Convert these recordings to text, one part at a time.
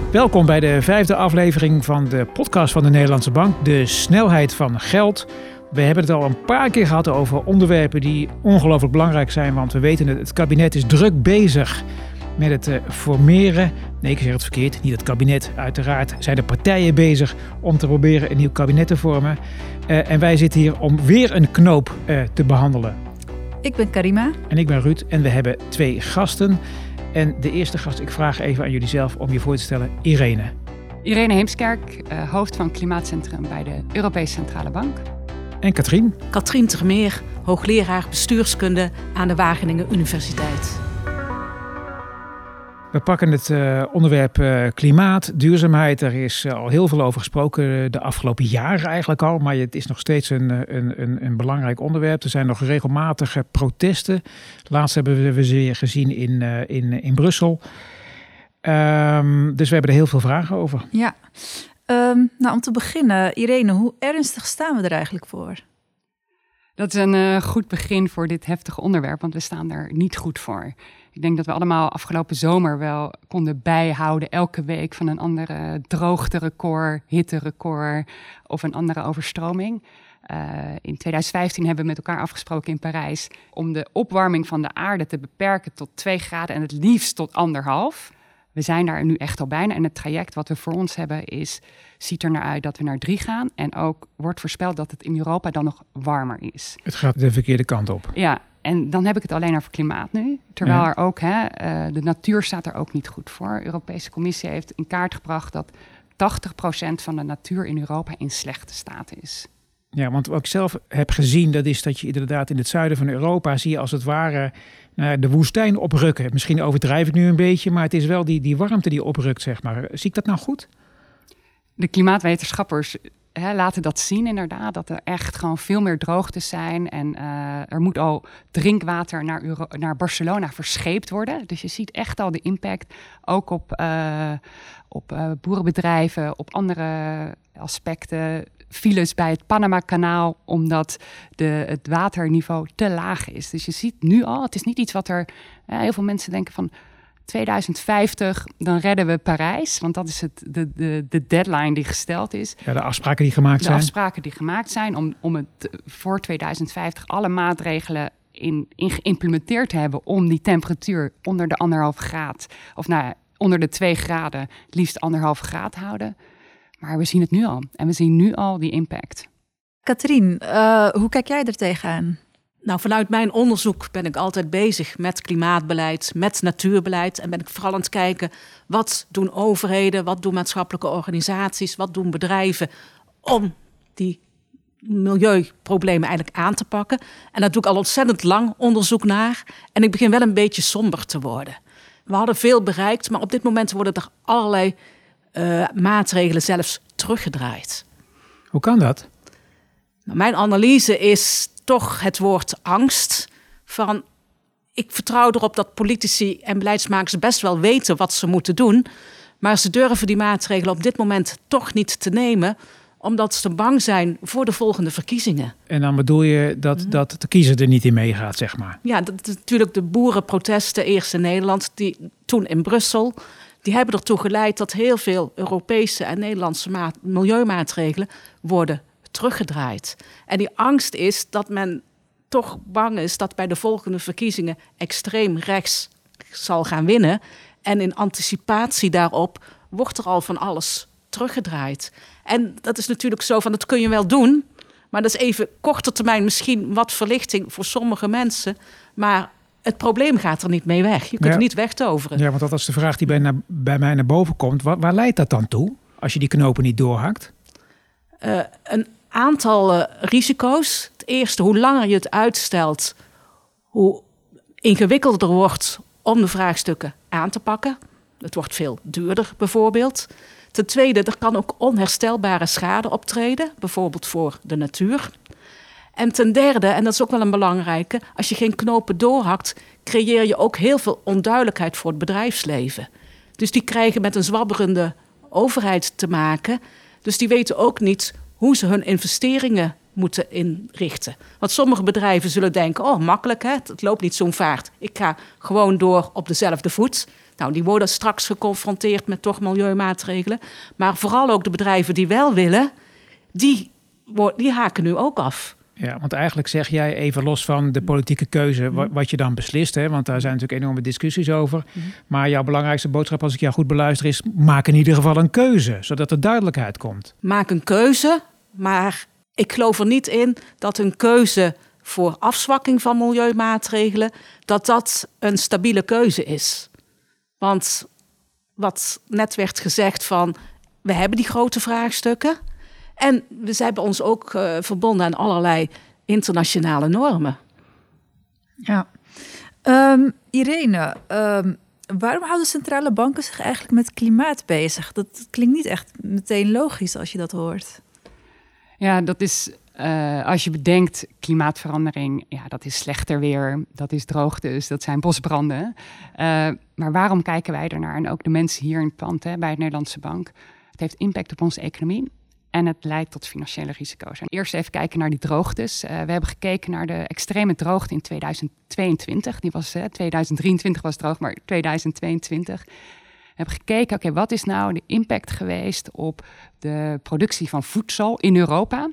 Welkom bij de 5e aflevering van de podcast van de Nederlandse Bank, de snelheid van geld. We hebben het al een paar keer gehad over onderwerpen die ongelooflijk belangrijk zijn, want we weten het kabinet is druk bezig met het formeren. Nee, ik zeg het verkeerd, niet het kabinet. Uiteraard zijn de partijen bezig om te proberen een nieuw kabinet te vormen. En wij zitten hier om weer een knoop te behandelen. Ik ben Karima. En ik ben Ruud en we hebben 2 gasten. En de eerste gast, ik vraag even aan jullie zelf om je voor te stellen, Irene. Irene Heemskerk, hoofd van Klimaatcentrum bij de Europese Centrale Bank. En Katrien. Katrien Termeer, hoogleraar bestuurskunde aan de Wageningen Universiteit. We pakken het onderwerp klimaat, duurzaamheid. Er is al heel veel over gesproken de afgelopen jaren eigenlijk al. Maar het is nog steeds een belangrijk onderwerp. Er zijn nog regelmatige protesten. Laatst hebben we ze gezien in Brussel. Dus we hebben er heel veel vragen over. Ja, om te beginnen, Irene, hoe ernstig staan we er eigenlijk voor? Dat is een goed begin voor dit heftige onderwerp, want we staan er niet goed voor. Ik denk dat we allemaal afgelopen zomer wel konden bijhouden elke week van een andere droogterecord, hitterecord of een andere overstroming. In 2015 hebben we met elkaar afgesproken in Parijs om de opwarming van de aarde te beperken tot 2 graden en het liefst tot 1,5. We zijn daar nu echt al bijna en het traject wat we voor ons hebben ziet er naar uit dat we naar 3 gaan. En ook wordt voorspeld dat het in Europa dan nog warmer is. Het gaat de verkeerde kant op. Ja, en dan heb ik het alleen over klimaat nu. Terwijl er ook, de natuur staat er ook niet goed voor. De Europese Commissie heeft in kaart gebracht dat 80% van de natuur in Europa in slechte staat is. Ja, want wat ik zelf heb gezien, dat is dat je inderdaad in het zuiden van Europa zie je als het ware de woestijn oprukken. Misschien overdrijf ik nu een beetje, maar het is wel die warmte die oprukt, zeg maar. Zie ik dat nou goed? De klimaatwetenschappers laten dat zien inderdaad, dat er echt gewoon veel meer droogtes zijn. En er moet al drinkwater naar Barcelona verscheept worden. Dus je ziet echt al de impact, ook op boerenbedrijven, op andere aspecten. Files bij het Panama-kanaal, omdat het waterniveau te laag is. Dus je ziet nu al, het is niet iets wat er... heel veel mensen denken van 2050, dan redden we Parijs. Want dat is de deadline die gesteld is. Ja, de afspraken die gemaakt zijn. De afspraken die gemaakt zijn om het voor 2050 alle maatregelen geïmplementeerd te hebben om die temperatuur onder de 1,5 graad, of onder de 2 graden, het liefst 1,5 graad houden. Maar we zien het nu al. En we zien nu al die impact. Katrien, hoe kijk jij er tegenaan? Nou, vanuit mijn onderzoek ben ik altijd bezig met klimaatbeleid, met natuurbeleid. En ben ik vooral aan het kijken, wat doen overheden, wat doen maatschappelijke organisaties, wat doen bedrijven om die milieuproblemen eigenlijk aan te pakken. En daar doe ik al ontzettend lang onderzoek naar. En ik begin wel een beetje somber te worden. We hadden veel bereikt, maar op dit moment worden er allerlei maatregelen zelfs teruggedraaid. Hoe kan dat? Nou, mijn analyse is toch het woord angst. Ik vertrouw erop dat politici en beleidsmakers best wel weten wat ze moeten doen. Maar ze durven die maatregelen op dit moment toch niet te nemen, omdat ze bang zijn voor de volgende verkiezingen. En dan bedoel je dat de kiezer er niet in meegaat, zeg maar? Ja, dat is natuurlijk de boerenprotesten eerst in Nederland, toen in Brussel. Die hebben ertoe geleid dat heel veel Europese en Nederlandse milieumaatregelen worden teruggedraaid. En die angst is dat men toch bang is dat bij de volgende verkiezingen extreem rechts zal gaan winnen. En in anticipatie daarop wordt er al van alles teruggedraaid. En dat is natuurlijk zo van, dat kun je wel doen, maar dat is even korte termijn misschien wat verlichting voor sommige mensen. Maar het probleem gaat er niet mee weg. Je kunt er niet wegtoveren. Ja, want dat is de vraag die bij mij naar boven komt. Waar leidt dat dan toe, als je die knopen niet doorhakt? Een aantal risico's. Het eerste, hoe langer je het uitstelt, hoe ingewikkelder wordt om de vraagstukken aan te pakken. Het wordt veel duurder bijvoorbeeld. Ten tweede, er kan ook onherstelbare schade optreden, bijvoorbeeld voor de natuur. En ten derde, en dat is ook wel een belangrijke, als je geen knopen doorhakt, creëer je ook heel veel onduidelijkheid voor het bedrijfsleven. Dus die krijgen met een zwabberende overheid te maken. Dus die weten ook niet hoe ze hun investeringen moeten inrichten. Want sommige bedrijven zullen denken, makkelijk, hè? Het loopt niet zo'n vaart. Ik ga gewoon door op dezelfde voet. Nou, die worden straks geconfronteerd met toch milieumaatregelen. Maar vooral ook de bedrijven die wel willen, die haken nu ook af. Ja, want eigenlijk zeg jij, even los van de politieke keuze, wat je dan beslist, hè, want daar zijn natuurlijk enorme discussies over. Maar jouw belangrijkste boodschap, als ik jou goed beluister, is: maak in ieder geval een keuze, zodat er duidelijkheid komt. Maak een keuze, maar ik geloof er niet in dat een keuze voor afzwakking van milieumaatregelen, dat een stabiele keuze is. Want wat net werd gezegd van, we hebben die grote vraagstukken. En ze hebben ons ook verbonden aan allerlei internationale normen. Ja. Irene, waarom houden centrale banken zich eigenlijk met klimaat bezig? Dat klinkt niet echt meteen logisch als je dat hoort. Ja, dat is, als je bedenkt, klimaatverandering, dat is slechter weer, dat is droogtes, dat zijn bosbranden. Maar waarom kijken wij ernaar? En ook de mensen hier in het pand, bij het Nederlandse Bank. Het heeft impact op onze economie. En het leidt tot financiële risico's. En eerst even kijken naar die droogtes. We hebben gekeken naar de extreme droogte in 2022. 2023 was droog, maar 2022. We hebben gekeken, oké, wat is nou de impact geweest op de productie van voedsel in Europa?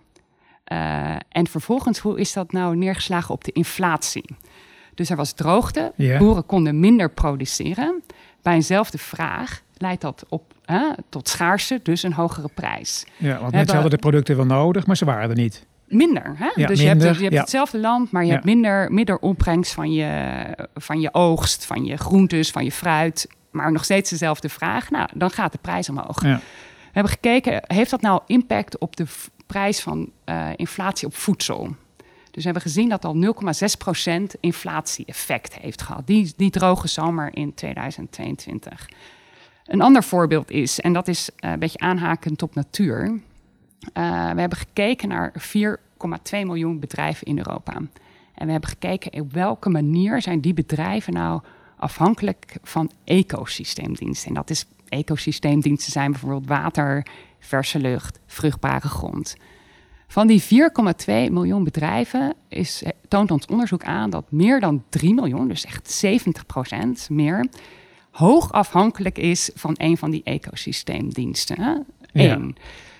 En vervolgens, hoe is dat nou neergeslagen op de inflatie? Dus er was droogte, boeren konden minder produceren. Bij eenzelfde vraag leidt dat op tot schaarste, dus een hogere prijs. Ja, want mensen hadden de producten wel nodig, maar ze waren er niet. Minder, hè? Ja, dus minder, je hebt hetzelfde land, maar je hebt minder opbrengst van je oogst, van je groentes, van je fruit. Maar nog steeds dezelfde vraag. Nou, dan gaat de prijs omhoog. Ja. We hebben gekeken, heeft dat nou impact op de prijs van inflatie op voedsel? Dus we hebben gezien dat al 0,6% inflatie-effect heeft gehad. Die droge zomer in 2022. Een ander voorbeeld is, en dat is een beetje aanhakend op natuur. We hebben gekeken naar 4,2 miljoen bedrijven in Europa. En we hebben gekeken op welke manier zijn die bedrijven nou afhankelijk van ecosysteemdiensten. En dat is, ecosysteemdiensten zijn bijvoorbeeld water, verse lucht, vruchtbare grond. Van die 4,2 miljoen bedrijven toont ons onderzoek aan dat meer dan 3 miljoen, dus echt 70% meer, hoog afhankelijk is van een van die ecosysteemdiensten. Hè? Ja. In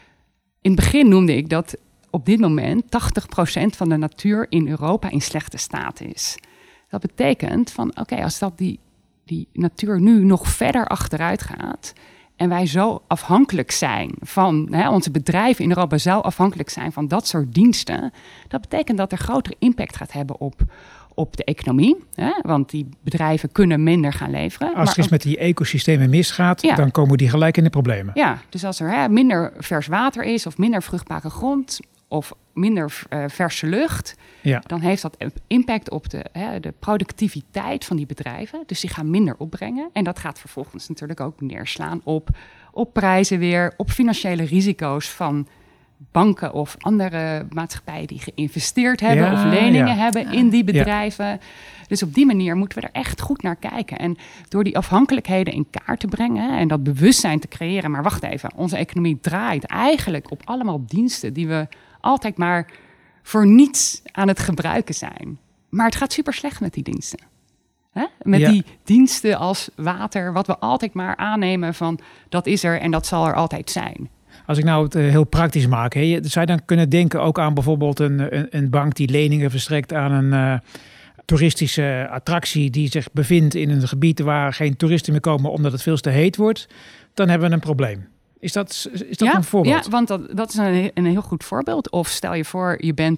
het begin noemde ik dat op dit moment 80% van de natuur in Europa in slechte staat is. Dat betekent van, oké, als dat die natuur nu nog verder achteruit gaat en wij zo afhankelijk zijn van, onze bedrijven in Europa zo afhankelijk zijn van dat soort diensten, dat betekent dat er grotere impact gaat hebben op de economie. Want die bedrijven kunnen minder gaan leveren. Als er iets met die ecosystemen misgaat, dan komen die gelijk in de problemen. Ja, dus als er minder vers water is of minder vruchtbare grond of minder verse lucht, dan heeft dat impact op de productiviteit van die bedrijven. Dus die gaan minder opbrengen. En dat gaat vervolgens natuurlijk ook neerslaan op prijzen weer, op financiële risico's van banken of andere maatschappijen die geïnvesteerd hebben of leningen hebben in die bedrijven. Ja. Dus op die manier moeten we er echt goed naar kijken. En door die afhankelijkheden in kaart te brengen en dat bewustzijn te creëren. Maar wacht even, onze economie draait eigenlijk op allemaal diensten die we altijd maar voor niets aan het gebruiken zijn. Maar het gaat super slecht met die diensten. Met die diensten als water, wat we altijd maar aannemen van dat is er en dat zal er altijd zijn. Als ik nou het heel praktisch maak, zou je dan kunnen denken ook aan bijvoorbeeld een bank die leningen verstrekt aan een toeristische attractie die zich bevindt in een gebied waar geen toeristen meer komen omdat het veel te heet wordt, dan hebben we een probleem. Is dat een voorbeeld? Ja, want dat is een heel goed voorbeeld. Of stel je voor, je bent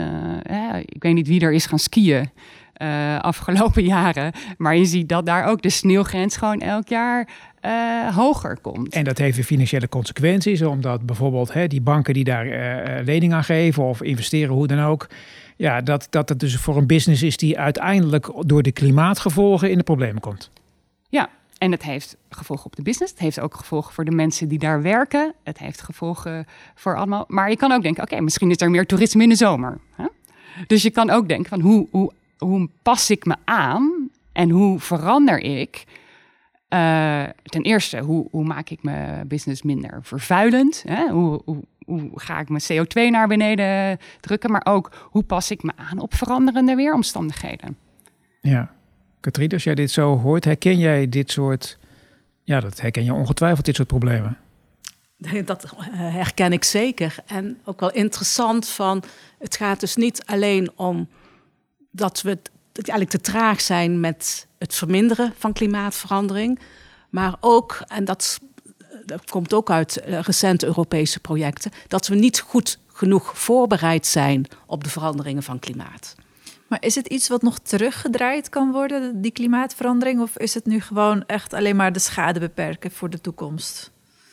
ik weet niet wie er is gaan skiën afgelopen jaren, maar je ziet dat daar ook de sneeuwgrens gewoon elk jaar hoger komt. En dat heeft weer financiële consequenties, omdat bijvoorbeeld die banken die daar lening aan geven of investeren, hoe dan ook, dat het dus voor een business is die uiteindelijk door de klimaatgevolgen in de problemen komt. Ja, en het heeft gevolgen op de business. Het heeft ook gevolgen voor de mensen die daar werken. Het heeft gevolgen voor allemaal. Maar je kan ook denken, oké, misschien is er meer toerisme in de zomer. Hè? Dus je kan ook denken van hoe pas ik me aan en hoe verander ik? Ten eerste, hoe maak ik mijn business minder vervuilend? Hè? Hoe hoe ga ik mijn CO2 naar beneden drukken? Maar ook, hoe pas ik me aan op veranderende weeromstandigheden? Ja. Katrien, als jij dit zo hoort, herken jij dit soort... Ja, dat herken je ongetwijfeld, dit soort problemen. Dat herken ik zeker. En ook wel interessant van... Het gaat dus niet alleen om dat we eigenlijk te traag zijn met het verminderen van klimaatverandering. Maar ook, en dat komt ook uit recente Europese projecten, dat we niet goed genoeg voorbereid zijn op de veranderingen van klimaat. Maar is het iets wat nog teruggedraaid kan worden, die klimaatverandering? Of is het nu gewoon echt alleen maar de schade beperken voor de toekomst?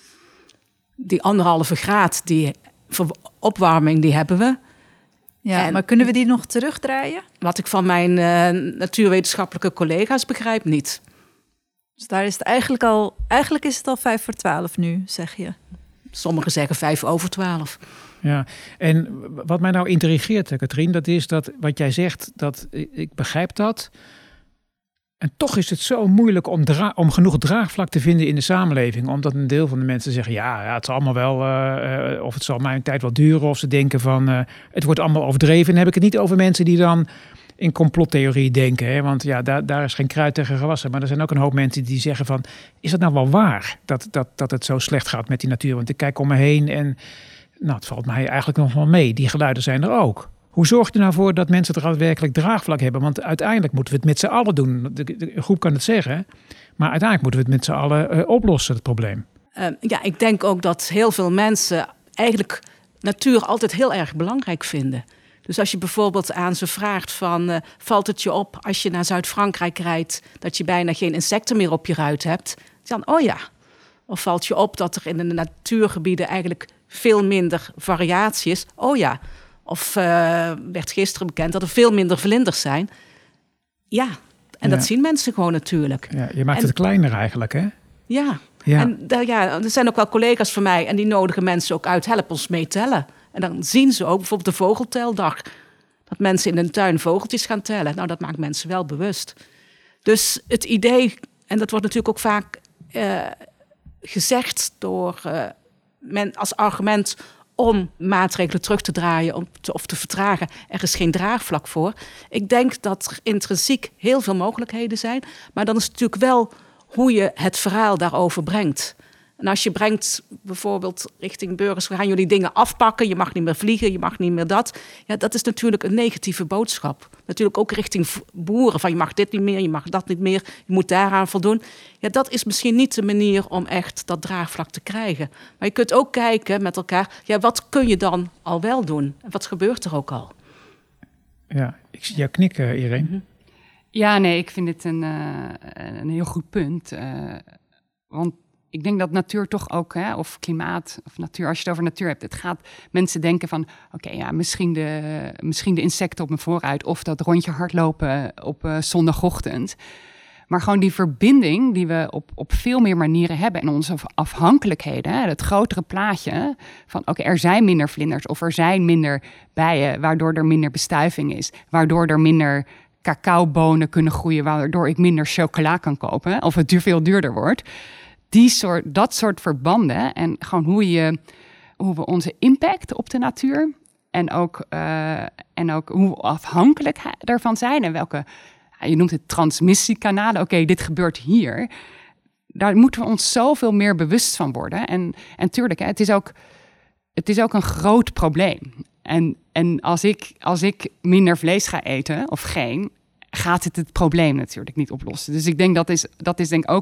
Die 1,5 graad, die opwarming, die hebben we. Ja, En, maar kunnen we die nog terugdraaien? Wat ik van mijn natuurwetenschappelijke collega's begrijp, niet. Dus daar is het eigenlijk is het al 11:55 nu, zeg je. Sommigen zeggen 11:55. Ja, en wat mij nou intrigeert, Katrien, dat is dat wat jij zegt, dat ik begrijp dat. En toch is het zo moeilijk om genoeg draagvlak te vinden in de samenleving. Omdat een deel van de mensen zeggen, ja het zal allemaal wel, of het zal mijn tijd wel duren. Of ze denken van, het wordt allemaal overdreven. En dan heb ik het niet over mensen die dan in complottheorie denken. Hè? Want ja, daar is geen kruid tegen gewassen. Maar er zijn ook een hoop mensen die zeggen van, is het nou wel waar dat het zo slecht gaat met die natuur? Want ik kijk om me heen en nou, het valt mij eigenlijk nog wel mee. Die geluiden zijn er ook. Hoe zorg je er nou voor dat mensen er daadwerkelijk draagvlak hebben? Want uiteindelijk moeten we het met z'n allen doen. De groep kan het zeggen, maar uiteindelijk moeten we het met z'n allen oplossen, het probleem. Ja, ik denk ook dat heel veel mensen eigenlijk natuur altijd heel erg belangrijk vinden. Dus als je bijvoorbeeld aan ze vraagt van, valt het je op als je naar Zuid-Frankrijk rijdt, dat je bijna geen insecten meer op je ruit hebt? Dan, oh ja. Of valt je op dat er in de natuurgebieden eigenlijk veel minder variatie is? Oh ja. Of werd gisteren bekend dat er veel minder vlinders zijn. Ja, en dat zien mensen gewoon natuurlijk. Ja, je maakt het kleiner eigenlijk, hè? Ja. En er zijn ook wel collega's van mij en die nodigen mensen ook uit, help ons mee tellen. En dan zien ze ook bijvoorbeeld de vogelteldag. Dat mensen in hun tuin vogeltjes gaan tellen. Nou, dat maakt mensen wel bewust. Dus het idee, en dat wordt natuurlijk ook vaak gezegd door men als argument om maatregelen terug te draaien of te vertragen. Er is geen draagvlak voor. Ik denk dat er intrinsiek heel veel mogelijkheden zijn. Maar dan is het natuurlijk wel hoe je het verhaal daarover brengt. En als je brengt bijvoorbeeld richting burgers, we gaan jullie dingen afpakken, je mag niet meer vliegen, je mag niet meer dat. Ja, dat is natuurlijk een negatieve boodschap. Natuurlijk ook richting boeren, van je mag dit niet meer, je mag dat niet meer, je moet daaraan voldoen. Ja, dat is misschien niet de manier om echt dat draagvlak te krijgen. Maar je kunt ook kijken met elkaar, ja, wat kun je dan al wel doen? En wat gebeurt er ook al? Ja, ik zie jou knikken, Irene. Mm-hmm. Ja, nee, ik vind het een heel goed punt. Want ik denk dat natuur toch ook, of klimaat of natuur, als je het over natuur hebt, het gaat mensen denken van, oké, ja, misschien de insecten op mijn vooruit of dat rondje hardlopen op zondagochtend. Maar gewoon die verbinding die we op veel meer manieren hebben en onze afhankelijkheden, het grotere plaatje van, oké, er zijn minder vlinders of er zijn minder bijen, waardoor er minder bestuiving is, waardoor er minder cacaobonen kunnen groeien, waardoor ik minder chocola kan kopen of het veel duurder wordt. Dat soort verbanden en gewoon hoe we onze impact op de natuur en ook hoe afhankelijk daarvan zijn en welke, je noemt het transmissiekanalen, oké, dit gebeurt hier. Daar moeten we ons zoveel meer bewust van worden. En tuurlijk, het is ook een groot probleem. En als ik minder vlees ga eten of geen, gaat het probleem natuurlijk niet oplossen. Dus ik denk dat is denk ik ook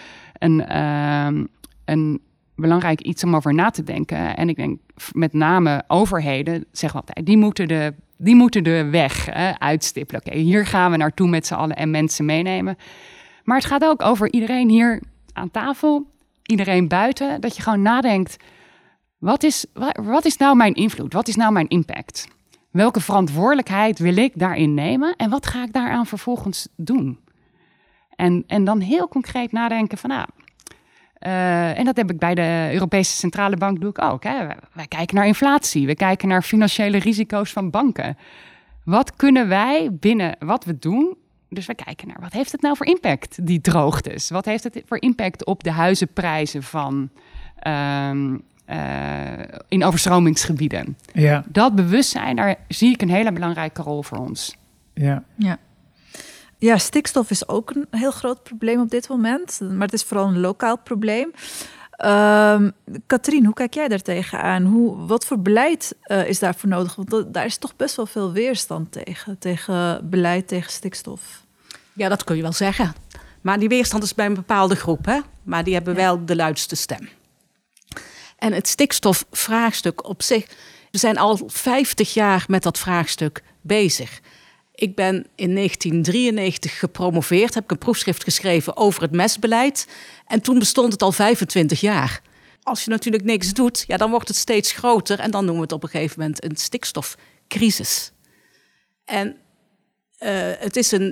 een belangrijk iets om over na te denken. En ik denk met name overheden, zeggen we altijd, die moeten de weg uitstippelen. Oké, hier gaan we naartoe met z'n allen en mensen meenemen. Maar het gaat ook over iedereen hier aan tafel, iedereen buiten, dat je gewoon nadenkt, wat is nou mijn invloed? Wat is nou mijn impact? Welke verantwoordelijkheid wil ik daarin nemen? En wat ga ik daaraan vervolgens doen? En dan heel concreet nadenken van, en dat heb ik bij de Europese Centrale Bank doe ik ook. Hè. Wij kijken naar inflatie, we kijken naar financiële risico's van banken. Wat kunnen wij binnen wat we doen? Dus we kijken naar, wat heeft het nou voor impact, die droogtes? Wat heeft het voor impact op de huizenprijzen van in overstromingsgebieden. Ja. Dat bewustzijn, daar zie ik een hele belangrijke rol voor ons. Ja. Ja, stikstof is ook een heel groot probleem op dit moment. Maar het is vooral een lokaal probleem. Katrien, hoe kijk jij daar tegenaan? Wat voor beleid is daarvoor nodig? Want daar is toch best wel veel weerstand tegen beleid tegen stikstof. Ja, dat kun je wel zeggen. Maar die weerstand is bij een bepaalde groep, hè? Maar die hebben wel de luidste stem. En het stikstofvraagstuk op zich, we zijn al 50 jaar met dat vraagstuk bezig. Ik ben in 1993 gepromoveerd, heb ik een proefschrift geschreven over het mestbeleid. En toen bestond het al 25 jaar. Als je natuurlijk niks doet, ja, dan wordt het steeds groter. En dan noemen we het op een gegeven moment een stikstofcrisis. En het is een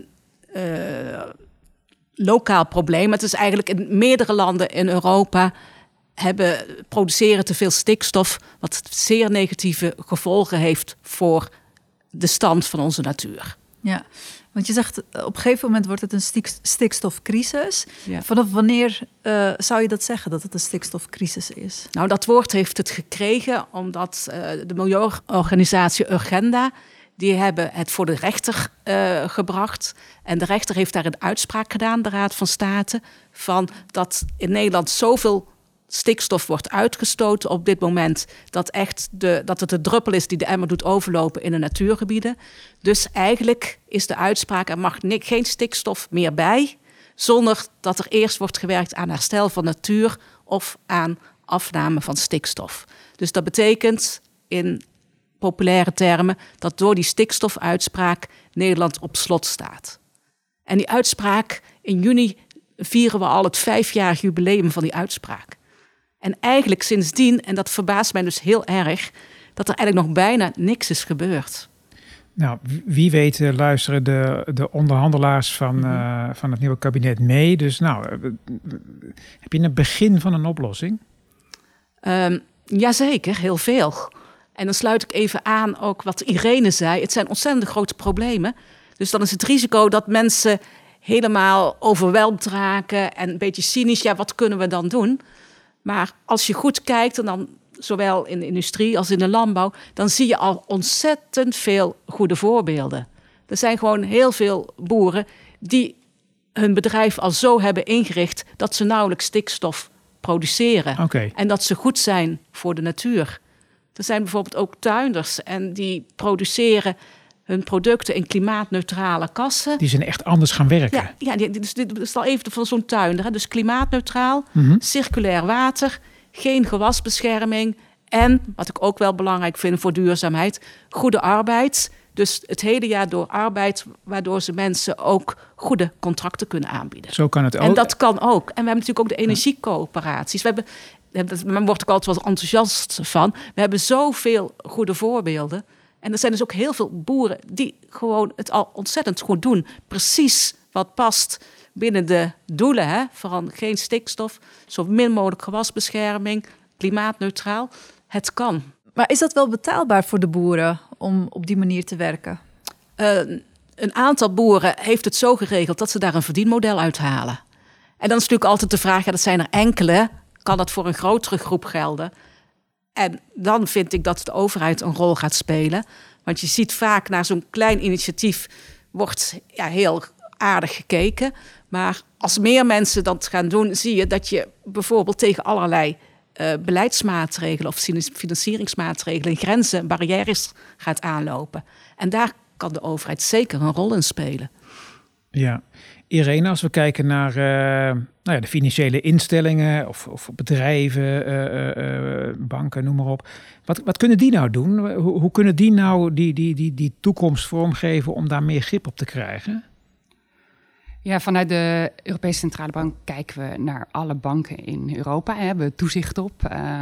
lokaal probleem. Het is eigenlijk in meerdere landen in Europa produceren te veel stikstof, wat zeer negatieve gevolgen heeft voor de stand van onze natuur. Ja, want je zegt op een gegeven moment wordt het een stikstofcrisis. Ja. Vanaf wanneer zou je dat zeggen, dat het een stikstofcrisis is? Nou, dat woord heeft het gekregen omdat de milieuorganisatie Urgenda, die hebben het voor de rechter gebracht. En de rechter heeft daar een uitspraak gedaan, de Raad van State, van dat in Nederland zoveel stikstof wordt uitgestoten op dit moment, dat het de druppel is die de emmer doet overlopen in de natuurgebieden. Dus eigenlijk is de uitspraak, er mag geen stikstof meer bij, zonder dat er eerst wordt gewerkt aan herstel van natuur of aan afname van stikstof. Dus dat betekent in populaire termen dat door die stikstofuitspraak Nederland op slot staat. En die uitspraak, in juni vieren we al het 5-jarig jubileum van die uitspraak. En eigenlijk sindsdien, en dat verbaast mij dus heel erg, dat er eigenlijk nog bijna niks is gebeurd. Nou, wie weet luisteren de onderhandelaars van het nieuwe kabinet mee. Dus nou, heb je een begin van een oplossing? Jazeker, heel veel. En dan sluit ik even aan ook wat Irene zei. Het zijn ontzettend grote problemen. Dus dan is het risico dat mensen helemaal overweldigd raken en een beetje cynisch. Ja, wat kunnen we dan doen? Maar als je goed kijkt, en dan zowel in de industrie als in de landbouw, dan zie je al ontzettend veel goede voorbeelden. Er zijn gewoon heel veel boeren die hun bedrijf al zo hebben ingericht dat ze nauwelijks stikstof produceren. Okay. En dat ze goed zijn voor de natuur. Er zijn bijvoorbeeld ook tuinders en die produceren hun producten in klimaatneutrale kassen. Die zijn echt anders gaan werken. Ja, dus dit is al even van zo'n tuinder. Hè? Dus klimaatneutraal, circulair water, geen gewasbescherming en, wat ik ook wel belangrijk vind voor duurzaamheid, goede arbeid. Dus het hele jaar door arbeid, waardoor ze mensen ook goede contracten kunnen aanbieden. Zo kan het ook. En dat kan ook. En we hebben natuurlijk ook de energiecoöperaties. Men wordt ook altijd wel enthousiast van. We hebben zoveel goede voorbeelden. En er zijn dus ook heel veel boeren die gewoon het al ontzettend goed doen. Precies wat past binnen de doelen. Hè? Vooral geen stikstof, zo min mogelijk gewasbescherming, klimaatneutraal. Het kan. Maar is dat wel betaalbaar voor de boeren om op die manier te werken? Een aantal boeren heeft het zo geregeld dat ze daar een verdienmodel uithalen. En dan is natuurlijk altijd de vraag, dat zijn er enkele. Kan dat voor een grotere groep gelden? En dan vind ik dat de overheid een rol gaat spelen. Want je ziet vaak naar zo'n klein initiatief wordt heel aardig gekeken. Maar als meer mensen dat gaan doen, zie je dat je bijvoorbeeld tegen allerlei beleidsmaatregelen of financieringsmaatregelen, grenzen, barrières gaat aanlopen. En daar kan de overheid zeker een rol in spelen. Ja. Irene, als we kijken naar de financiële instellingen of bedrijven, banken, noem maar op. Wat kunnen die nou doen? Hoe kunnen die nou die toekomst vormgeven om daar meer grip op te krijgen? Ja, vanuit de Europese Centrale Bank kijken we naar alle banken in Europa. We hebben toezicht op.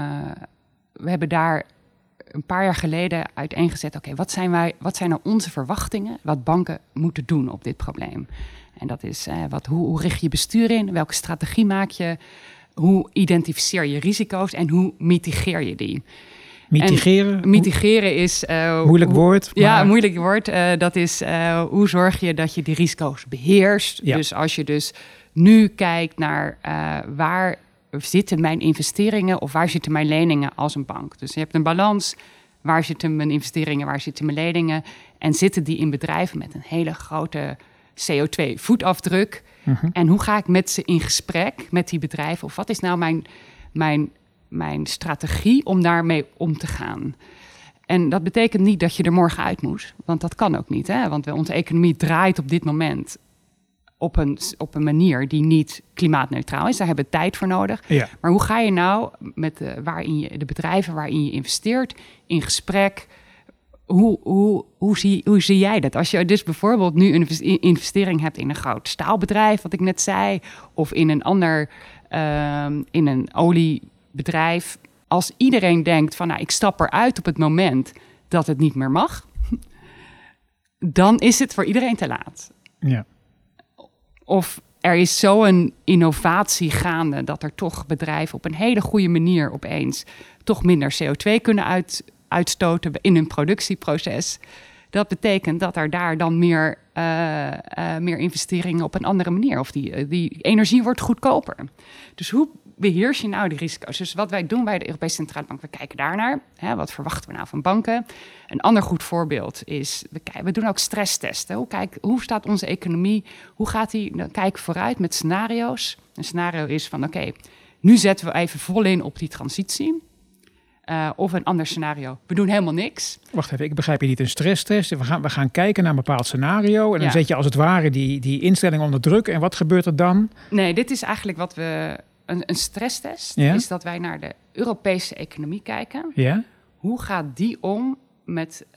We hebben daar een paar jaar geleden uiteengezet. Oké, wat zijn nou onze verwachtingen? Wat banken moeten doen op dit probleem? En dat is hoe richt je bestuur in? Welke strategie maak je? Hoe identificeer je risico's en hoe mitigeer je die? Mitigeren is... moeilijk woord. Maar... Ja, moeilijk woord. Dat is hoe zorg je dat je die risico's beheerst. Ja. Dus als je dus nu kijkt naar zitten mijn investeringen of waar zitten mijn leningen als een bank? Dus je hebt een balans. Waar zitten mijn investeringen, waar zitten mijn leningen? En zitten die in bedrijven met een hele grote CO2-voetafdruk? En hoe ga ik met ze in gesprek, met die bedrijven? Of wat is nou mijn strategie om daarmee om te gaan? En dat betekent niet dat je er morgen uit moet. Want dat kan ook niet. Hè? Want onze economie draait op dit moment op een manier die niet klimaatneutraal is. Daar hebben we tijd voor nodig. Ja. Maar hoe ga je nou met de bedrijven waarin je investeert in gesprek? Hoe zie jij dat? Als je dus bijvoorbeeld nu een investering hebt in een groot staalbedrijf, wat ik net zei, of in een ander, in een oliebedrijf. Als iedereen denkt van, ik stap eruit op het moment dat het niet meer mag, dan is het voor iedereen te laat. Ja. Of er is zo'n innovatie gaande dat er toch bedrijven op een hele goede manier opeens toch minder CO2 kunnen uitstoten in hun productieproces. Dat betekent dat er daar dan meer investeringen op een andere manier, of die energie wordt goedkoper. Dus hoe beheers je nou die risico's? Dus wat wij doen bij de Europese Centrale Bank, we kijken daarnaar. Wat verwachten we nou van banken? Een ander goed voorbeeld is, we doen ook stresstesten. Hoe staat onze economie? Hoe gaat die? Dan kijken vooruit met scenario's. Een scenario is van, nu zetten we even vol in op die transitie. Of een ander scenario, we doen helemaal niks. Wacht even, ik begrijp je niet. Een stresstest. We gaan kijken naar een bepaald scenario. En dan zet je als het ware die instelling onder druk. En wat gebeurt er dan? Nee, dit is eigenlijk wat we... Een stresstest is dat wij naar de Europese economie kijken. Ja? Hoe gaat die om met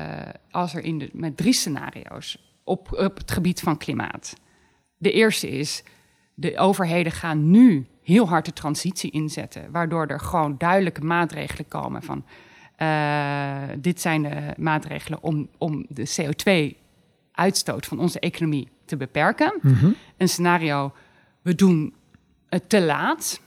3 scenario's op het gebied van klimaat? De eerste is, de overheden gaan nu heel hard de transitie inzetten, waardoor er gewoon duidelijke maatregelen komen van dit zijn de maatregelen om de CO2-uitstoot van onze economie te beperken. Mm-hmm. Een scenario, we doen het te laat.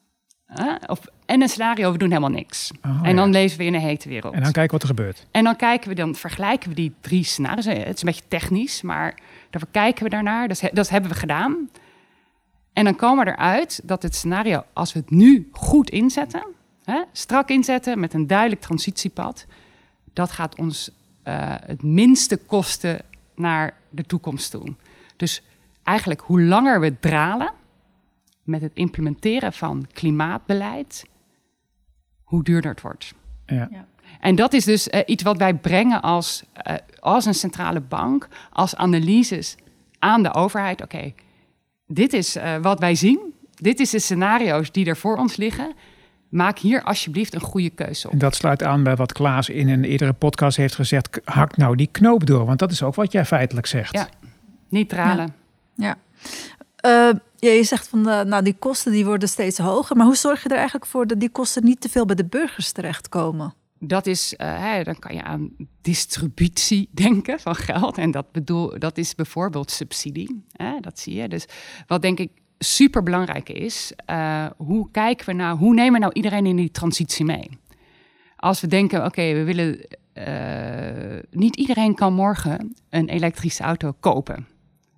En een scenario, we doen helemaal niks. En dan leven we in een hete wereld. En dan kijken wat er gebeurt. En dan vergelijken we die 3 scenario's. Het is een beetje technisch, maar dan kijken we daarnaar. Dat hebben we gedaan. En dan komen we eruit dat het scenario, als we het nu goed inzetten, strak inzetten met een duidelijk transitiepad, dat gaat ons het minste kosten naar de toekomst toe. Dus eigenlijk hoe langer we dralen met het implementeren van klimaatbeleid, hoe duurder het wordt. Ja. Ja. En dat is dus iets wat wij brengen als een centrale bank, als analyses aan de overheid. Dit is wat wij zien. Dit is de scenario's die er voor ons liggen. Maak hier alsjeblieft een goede keuze op. En dat sluit aan bij wat Klaas in een eerdere podcast heeft gezegd. Hak nou die knoop door, want dat is ook wat jij feitelijk zegt. Ja, niet dralen. Ja. Je zegt van die kosten die worden steeds hoger. Maar hoe zorg je er eigenlijk voor dat die kosten niet te veel bij de burgers terechtkomen? Dat is, dan kan je aan distributie denken van geld. En dat is bijvoorbeeld subsidie. Dat zie je. Dus wat denk ik super belangrijk is, hoe nemen we nou iedereen in die transitie mee? Als we denken, we willen, niet iedereen kan morgen een elektrische auto kopen.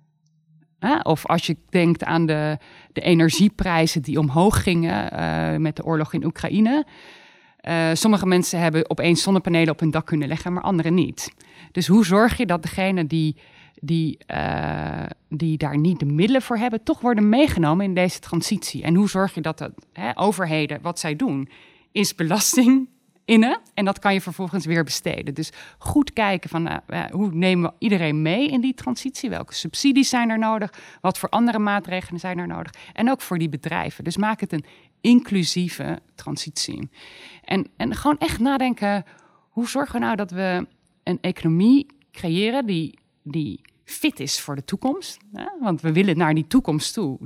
Of als je denkt aan de energieprijzen die omhoog gingen met de oorlog in Oekraïne. Sommige mensen hebben opeens zonnepanelen op hun dak kunnen leggen, maar anderen niet. Dus hoe zorg je dat degenen die daar niet de middelen voor hebben, toch worden meegenomen in deze transitie? En hoe zorg je dat overheden, wat zij doen, is belasting innen. En dat kan je vervolgens weer besteden. Dus goed kijken van hoe nemen we iedereen mee in die transitie? Welke subsidies zijn er nodig? Wat voor andere maatregelen zijn er nodig? En ook voor die bedrijven. Dus maak het een inclusieve transitie. En gewoon echt nadenken, hoe zorgen we nou dat we een economie creëren die fit is voor de toekomst? Want we willen naar die toekomst toe.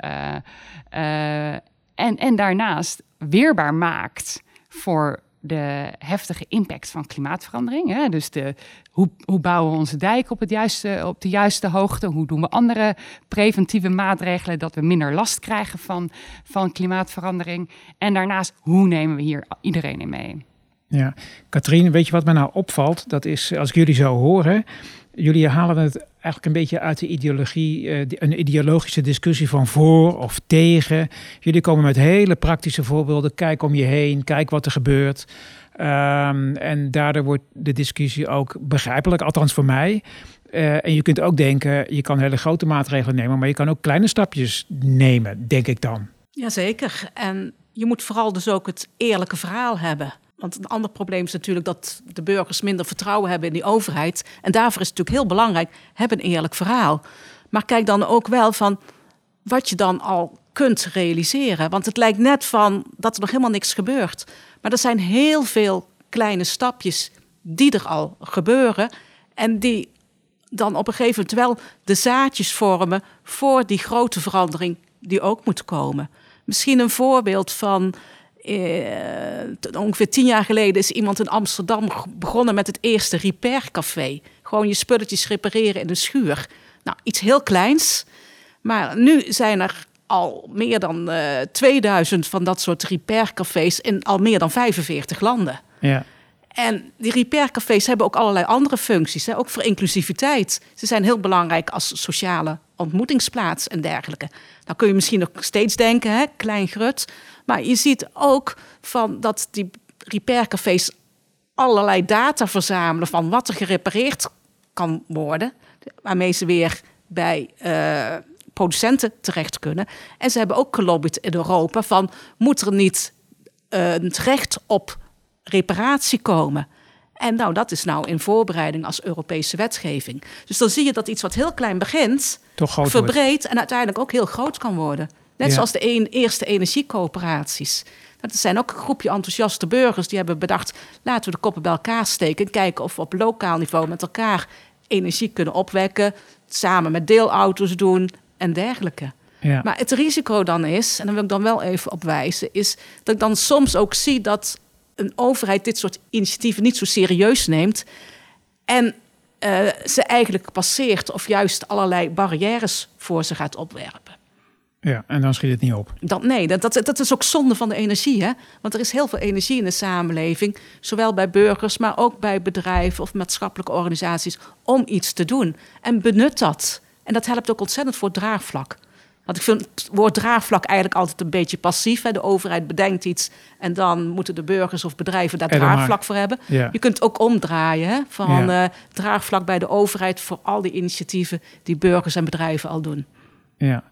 En daarnaast weerbaar maakt voor de heftige impact van klimaatverandering. Dus hoe bouwen we onze dijk op de juiste hoogte? Hoe doen we andere preventieve maatregelen dat we minder last krijgen van klimaatverandering? En daarnaast, hoe nemen we hier iedereen in mee? Ja, Katrien, weet je wat mij nou opvalt? Dat is, als ik jullie zo hoor, Jullie halen het eigenlijk een beetje uit de ideologie, een ideologische discussie van voor of tegen. Jullie komen met hele praktische voorbeelden. Kijk om je heen, kijk wat er gebeurt. En daardoor wordt de discussie ook begrijpelijk, althans voor mij. En je kunt ook denken, je kan hele grote maatregelen nemen, maar je kan ook kleine stapjes nemen, denk ik dan. Jazeker. En je moet vooral dus ook het eerlijke verhaal hebben. Want een ander probleem is natuurlijk dat de burgers minder vertrouwen hebben in die overheid. En daarvoor is het natuurlijk heel belangrijk, heb een eerlijk verhaal. Maar kijk dan ook wel van wat je dan al kunt realiseren. Want het lijkt net van dat er nog helemaal niks gebeurt. Maar er zijn heel veel kleine stapjes die er al gebeuren. En die dan op een gegeven moment wel de zaadjes vormen voor die grote verandering die ook moet komen. Misschien een voorbeeld van ongeveer 10 jaar geleden is iemand in Amsterdam begonnen met het eerste repaircafé. Gewoon je spulletjes repareren in een schuur. Nou, iets heel kleins. Maar nu zijn er al meer dan 2000 van dat soort repaircafés in al meer dan 45 landen. Ja. En die repaircafés hebben ook allerlei andere functies, hè? Ook voor inclusiviteit. Ze zijn heel belangrijk als sociale ontmoetingsplaats en dergelijke. Nou kun je misschien nog steeds denken, hè? Klein grut. Maar je ziet ook van dat die repaircafés allerlei data verzamelen van wat er gerepareerd kan worden, waarmee ze weer bij producenten terecht kunnen. En ze hebben ook gelobbyd in Europa van, moet er niet een recht op reparatie komen? En nou, dat is nou in voorbereiding als Europese wetgeving. Dus dan zie je dat iets wat heel klein begint, Toch groot verbreedt en uiteindelijk ook heel groot kan worden. Net zoals de eerste energiecoöperaties. Dat zijn ook een groepje enthousiaste burgers die hebben bedacht, laten we de koppen bij elkaar steken en kijken of we op lokaal niveau met elkaar energie kunnen opwekken, samen met deelauto's doen en dergelijke. Ja. Maar het risico dan is, en daar wil ik dan wel even op wijzen, is dat ik dan soms ook zie dat een overheid dit soort initiatieven niet zo serieus neemt en ze eigenlijk passeert of juist allerlei barrières voor ze gaat opwerpen. Ja, en dan schiet het niet op. Dat is ook zonde van de energie. Hè? Want er is heel veel energie in de samenleving, zowel bij burgers, maar ook bij bedrijven of maatschappelijke organisaties, om iets te doen. En benut dat. En dat helpt ook ontzettend voor het draagvlak. Want ik vind het woord draagvlak eigenlijk altijd een beetje passief. Hè? De overheid bedenkt iets en dan moeten de burgers of bedrijven daar draagvlak voor hebben. Ja. Je kunt het ook omdraaien. Hè? Van draagvlak bij de overheid voor al die initiatieven die burgers en bedrijven al doen. Ja.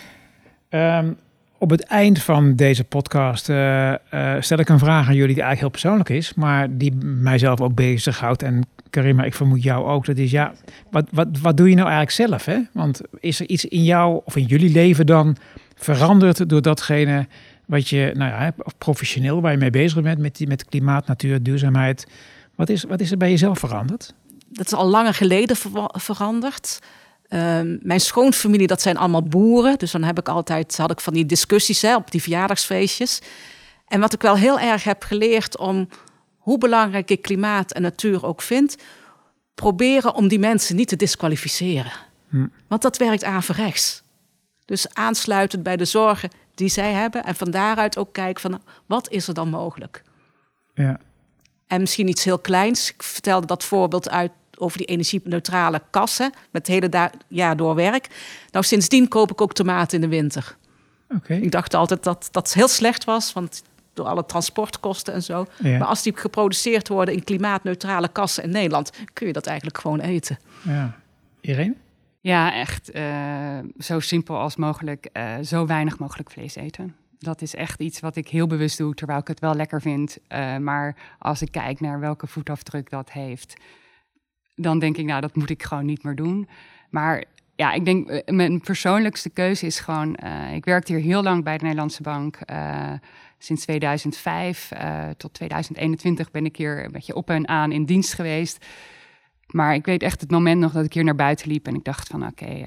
Op het eind van deze podcast stel ik een vraag aan jullie die eigenlijk heel persoonlijk is, maar die mijzelf ook bezighoudt. En Karima, ik vermoed jou ook. Dat is wat doe je nou eigenlijk zelf? Hè? Want is er iets in jou of in jullie leven dan veranderd door datgene wat je, professioneel waar je mee bezig bent met klimaat, natuur, duurzaamheid? Wat is er bij jezelf veranderd? Dat is al langer geleden veranderd. Mijn schoonfamilie, dat zijn allemaal boeren. Dus dan had ik van die discussies op die verjaardagsfeestjes. En wat ik wel heel erg heb geleerd om, hoe belangrijk ik klimaat en natuur ook vind, proberen om die mensen niet te disqualificeren. Want dat werkt averechts. Dus aansluitend bij de zorgen die zij hebben en van daaruit ook kijken van, wat is er dan mogelijk? Ja. En misschien iets heel kleins. Ik vertelde dat voorbeeld uit over die energie-neutrale kassen met het hele jaar door werk. Nou, sindsdien koop ik ook tomaten in de winter. Okay. Ik dacht altijd dat dat heel slecht was, want door alle transportkosten en zo. Ja. Maar als die geproduceerd worden in klimaatneutrale kassen in Nederland, kun je dat eigenlijk gewoon eten. Ja. Irene? Ja, echt zo simpel als mogelijk, zo weinig mogelijk vlees eten. Dat is echt iets wat ik heel bewust doe, terwijl ik het wel lekker vind. Maar als ik kijk naar welke voetafdruk dat heeft, dan denk ik, dat moet ik gewoon niet meer doen. Maar ja, ik denk, mijn persoonlijkste keuze is gewoon, ik werkte hier heel lang bij de Nederlandse Bank. Sinds 2005 tot 2021 ben ik hier een beetje op en aan in dienst geweest. Maar ik weet echt het moment nog dat ik hier naar buiten liep en ik dacht van oké,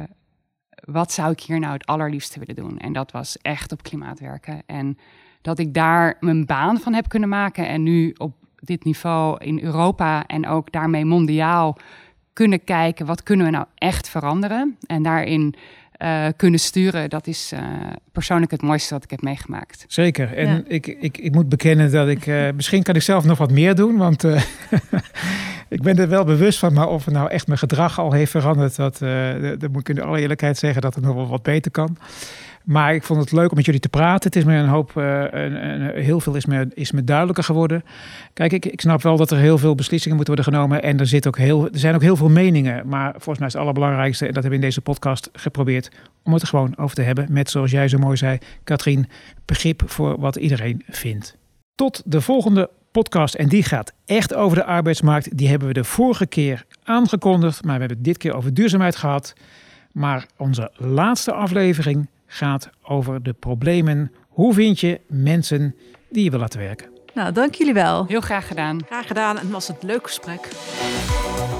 wat zou ik hier nou het allerliefste willen doen? En dat was echt op klimaat werken. En dat ik daar mijn baan van heb kunnen maken en nu op dit niveau in Europa en ook daarmee mondiaal kunnen kijken, wat kunnen we nou echt veranderen? En daarin kunnen sturen, dat is persoonlijk het mooiste wat ik heb meegemaakt. Zeker. En ik moet bekennen dat ik, misschien kan ik zelf nog wat meer doen, want Ik ben er wel bewust van, maar of het nou echt mijn gedrag al heeft veranderd, dat moet ik in alle eerlijkheid zeggen dat het nog wel wat beter kan. Maar ik vond het leuk om met jullie te praten. Het is me een hoop, heel veel is me duidelijker geworden. Kijk, ik snap wel dat er heel veel beslissingen moeten worden genomen. En er zijn ook heel veel meningen. Maar volgens mij is het allerbelangrijkste, en dat hebben we in deze podcast geprobeerd, om het er gewoon over te hebben. Met, zoals jij zo mooi zei, Katrien, begrip voor wat iedereen vindt. Tot de volgende podcast. En die gaat echt over de arbeidsmarkt. Die hebben we de vorige keer aangekondigd. Maar we hebben het dit keer over duurzaamheid gehad. Maar onze laatste aflevering gaat over de problemen. Hoe vind je mensen die je wil laten werken? Nou, dank jullie wel. Heel graag gedaan. Graag gedaan en was het een leuk gesprek.